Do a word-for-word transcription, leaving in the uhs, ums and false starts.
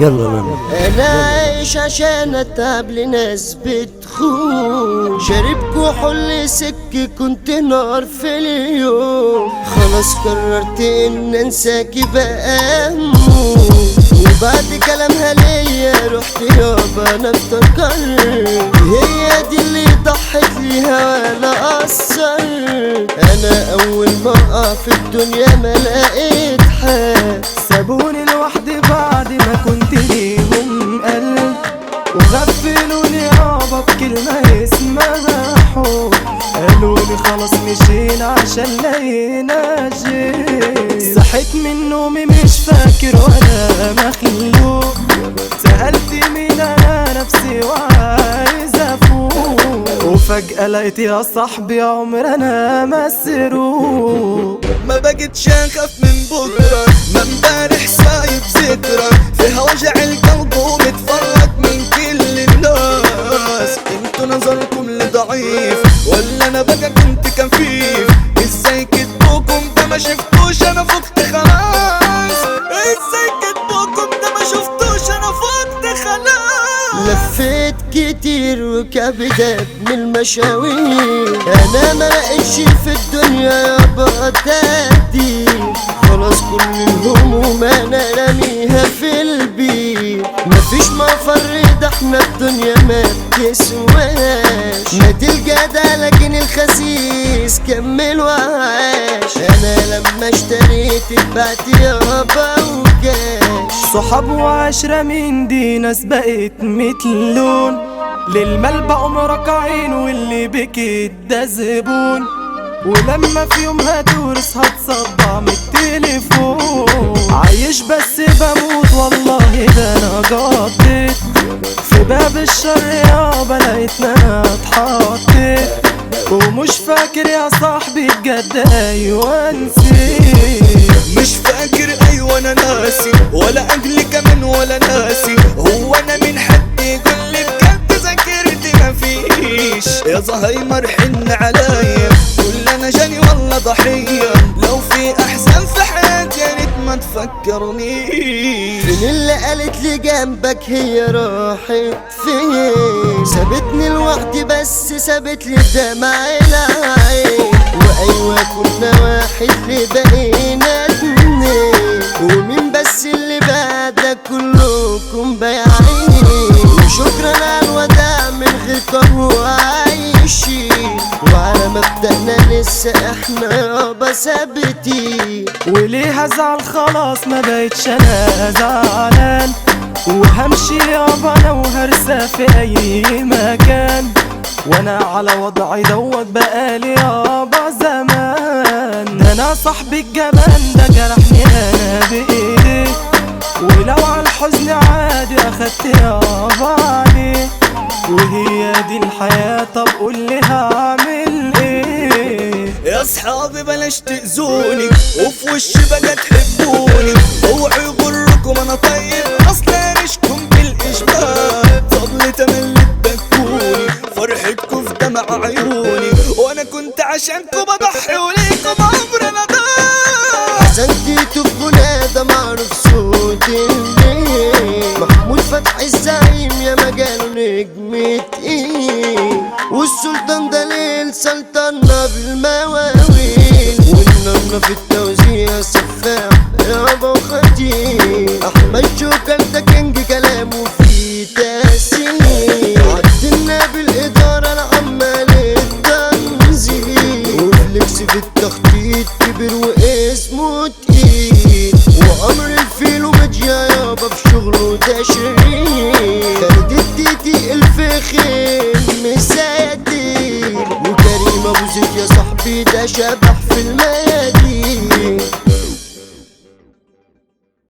يلا لما انا عايش عشان اتعب لناس بتخون، شارب كحول سكي كنت نار في اليوم، خلاص قررت ان انساكي بقى اموت، وبعد كلامها ليا رحت يابا انا افتكرت هي دي اللي ضحت ليها ولا قصرت. انا اول ما اقع في الدنيا ما لقيت حد، سابوني لوحدي بعد ما كنت ليهم قلب، وغفلوني يابا بكلمة اسمها حب، قالولي خلاص مشينا عشان لقينا جيب. صحيت من نومي مش فاكر ولا مخلوق، سألت مين انا نفسي وعايز افوق، وفجأة لقيت يا صاحبي عمرنا مسروق. ما بقتش اخاف من بكره، ما امبارح سايب ذكرى فيها وجع القلب ومتفرج من كل الناس. انتوا نظركم لضعيف ولا انا بقى كنت كفيف؟ ازاي كدبوكم ده ما شفتوش انا فقت خلاص؟ ازاي كدبوكم ده ما شفتوش انا فقت خلاص؟ لفيت كتير وكبدت من المشاوير، انا ما لقيتش في الدنيا يابا تهدي، خلاص كل الهموم انا راميها في البيت، مفيش مفر ده احنا الدنيا ما بتسواش، مات الجدع لكن الخسيس كمل وعاش، انا لما اشتريت اتبعت يابا وكاش. صحاب وعشرة من دي ناس بقت متلون، للمال بقوا مرقعين واللي بكيت ده زبون، ولما في يوم هتورث هتصدع من التليفون. عايش بس بموت والله ده انا جطيت في باب الشر يابا لقيتنا اتحطيت، ومش فاكر يا صاحبي بجد ايوه نسيت. مش فاكر ايوه انا ناسي، ولا اجلي كمان ولا ناسي، هو انا من حد يقول لي بجد ذاكرتي مفيش؟ يا زهايمر حن عليا كل انا جاني والله ضحيه، لو في احزان في حياتي يا ريت ما تفكرنيش. من اللي قالت لي جنبك هي راحت فين؟ سابتني لوحدي بس سابت لي دمع العين، وايوه كنا واحد اللي بقينا اتنين، ومين بس اللي بعدك كلكم بايعين، وشكرا على الوداع من غيركم عايشين، وعلى مبدأنا لسه احنا يابا ثابتين. وليه هزعل خلاص ما بقتش انا زعلان، وهمشي يابا انا وهرسى في اي مكان، وانا على وضعي دوت بقالي يابا زمان. ده انا صاحبي الجبان ده جرحني انا بايدي، ولو على الحزن عادي اخدت يابا عليه، وهي دي الحياة طب قولي هعمل ايه؟ يا صحابي بلاش تأذوني وفي وشي بقى تحبوني، اوعوا يغركم انا طيب اصلا عيشكم بالاشباه، طب تملي تبكوني فرحتكم في دمع عيوني، وانا كنت عشانكم بضحي وليكم عمرنا ضاع. حسنتيتوا في منادى معروف صوت الليل، محمود فتحي الزعيم يا مجاله نجم تقيل، والسلطان دليل سلطنا بالمواويل، والنملة في التوزيع سفاح يابا وخطير، احمد شوكة